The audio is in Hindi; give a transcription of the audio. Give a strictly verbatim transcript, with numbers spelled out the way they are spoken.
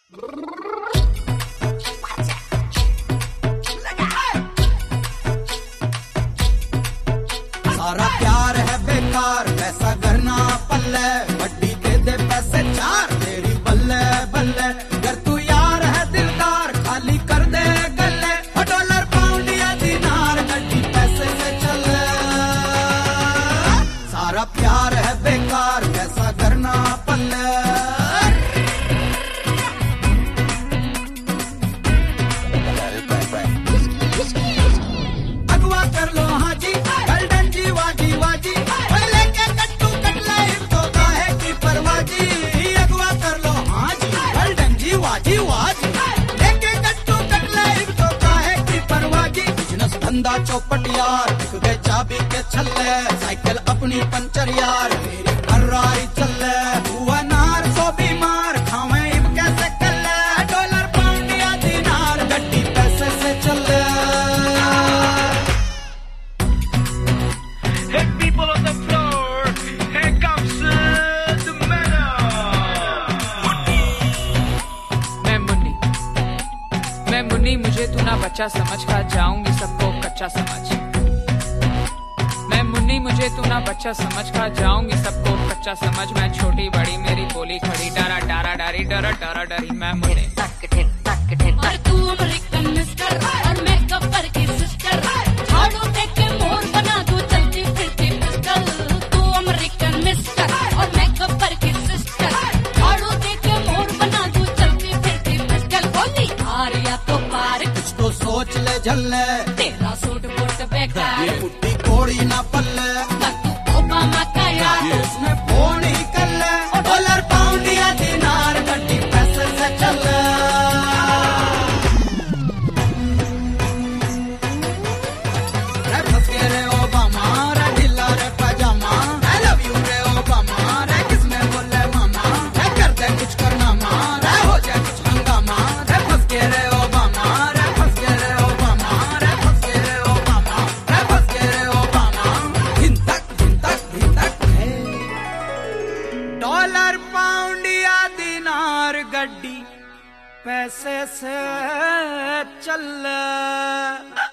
सारा प्यार है बेकार, पैसा करना पल्ले, वड्डी दे दे पैसे चार तेरी बल्ले बल्ले। अगर तू यार है दिलदार खाली कर दे गल्ले, डॉलर पाउंड या दिनार गड्डी पैसे से चले। सारा प्यार है बेकार, पैसा करना पल्ले। अगवा कर लो हाँ जी गोल्डन जी वाजी वाजी, लेके कट्टू कटले तो काहे की परवाजी। अगवा कर लो हाँ जी गोल्डन जी वाजी वाजी, लेके कट्टू कटले तो काहे की परवाजी। बिजनेस धंधा चौपट यार, बिक गए चाबी के छल्ले, साइकिल अपनी पंचर यार मेरी फर्रारी चले। हुआ नार सो बीमार खावे इब कैसे कले, डॉलर पाउंड या दिनार गड्डी पैसे से चले। Hey people on the floor, here comes uh, the metal. मैं मुन्नी, मैं मुन्नी, मुझे तू ना बच्चा समझ, खा जाऊंगी सबको कच्चा समझ। मैं मुन्नी, मुझे तू ना बच्चा समझ, खा जाऊंगी सबको कच्चा समझ। मैं छोटी बड़ी मेरी बोली खड़ी, डरा डरा डरी डरा डरा डरी। मैं मुन्नी और तू अमेरिकन मिस्टर और मैं गब्बर की सिस्टर, झाड़ू देख के मोर बना दूं चलती फिरती पिस्टल। तू अमेरिकन मिस्टर और मैं गब्बर की सिस्टर, झाड़ू देख के मोर बना दूं चलती फिरती पिस्टल। बोली हार या तो पार, कुछ तो सोच ले झल्ले, तेरा सूट बूट बेकार, ये मुट्ठी कोड़ी ना पल्ले। ना तू ओबामा का यार, उसने फोन ही कर ले, डॉलर पाउंड या दिनार गड्डी पैसे से चले। रे फंस गए रे ओबामा, रे ढीला रे पजामा, आई लव यू रे ओबामा, रे किसने बोले मामा, रे कर दे कुछ करना मा, रे हो जाए कुछ हंगामा। रे फंस गए रे ओबामा, रे फंस गए रे ओबामा, रे फंस गए रे ओबामा, रे फंस गए रे ओबामा। दिन तक दिन तक दिन तक है, डॉलर पाउंड या दिनार गड्डी पैसे से चल।